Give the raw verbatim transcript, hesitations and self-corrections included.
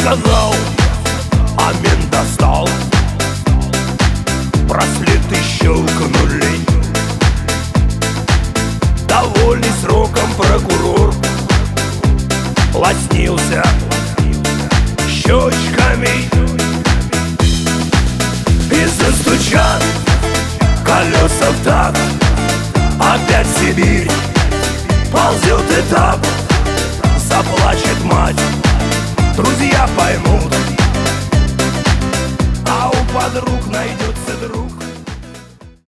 сказал, а мент достал. Браслеты щелкнули. Довольный сроком прокурор лоснился щечками и застучат колеса в такт. Опять в Сибирь ползет этап. Заплачет мать, друзья поймут, а у подруг найдет